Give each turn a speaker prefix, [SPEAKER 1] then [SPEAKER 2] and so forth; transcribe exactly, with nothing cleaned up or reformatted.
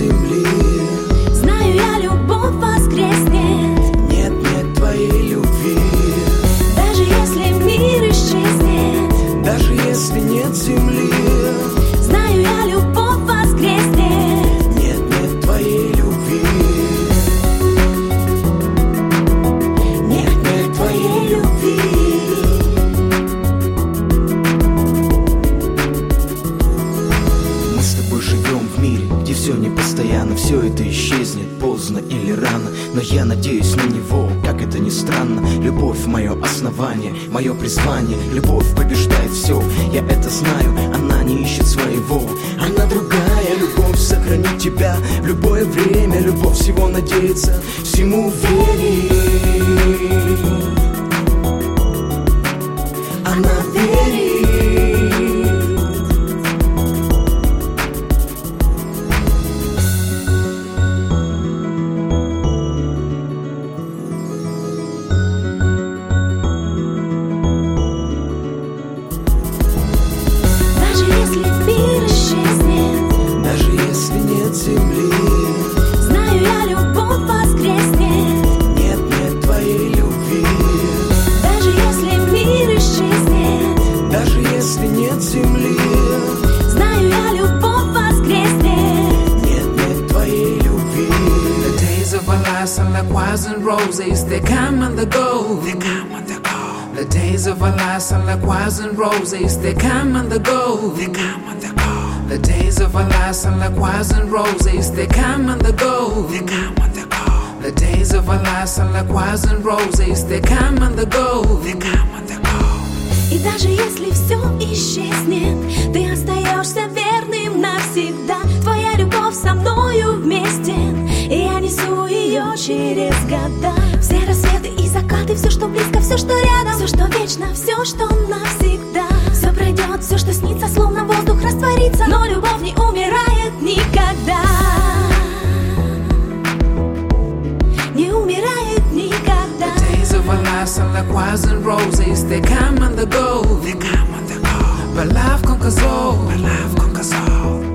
[SPEAKER 1] земли.
[SPEAKER 2] Знаю я, любовь воскреснет.
[SPEAKER 1] Нет, нет твоей любви.
[SPEAKER 2] Даже если мир исчезнет,
[SPEAKER 1] даже если нет земли.
[SPEAKER 2] знаю я, любовь воскреснет.
[SPEAKER 1] Нет, нет твоей любви.
[SPEAKER 2] Нет, нет твоей любви.
[SPEAKER 1] Мы с тобой живем в мире, где все непостоянно, все это исчезнет поздно или рано. Но я надеюсь на него, как это ни странно. Любовь мое основание, мое призвание. Любовь побеждает все, я это знаю. Она не ищет своего, она другая. Любовь сохранит тебя в любое время. Любовь всего надеется, всему верит. Она верит.
[SPEAKER 2] Даже если мир исчезнет,
[SPEAKER 1] даже если нет земли.
[SPEAKER 2] знаю я, любовь воскреснет.
[SPEAKER 1] Нет, нет твоей любви.
[SPEAKER 2] Даже если мир исчезнет,
[SPEAKER 1] даже если нет земли.
[SPEAKER 2] знаю я, любовь воскреснет.
[SPEAKER 1] Нет, нет твоей любви.
[SPEAKER 3] The days of our lives are like wines and roses. They come and they go. They come and they go. The days of our lives are like wines and roses. They come and they go. They come and they go. The days of our lives are like wines and roses. They come and they go. They come and they go. The days of our lives are like wines and roses. They come and they go. They come and they go.
[SPEAKER 2] И даже если все исчезнет, ты остаешься верным навсегда. Твоя любовь со мною вместе, и я несу ее через года. Все рассветы и закаты, все, что близко, все, что рядом, все, что вечно, все, что навсегда. Все пройдет, все, что снится, словно воздух растворится, но любовь не умирает никогда. Не умирает никогда.
[SPEAKER 3] The days of our lives are like wines and roses. They come and they go. They come and they go. But life conquers all. But life conquers all.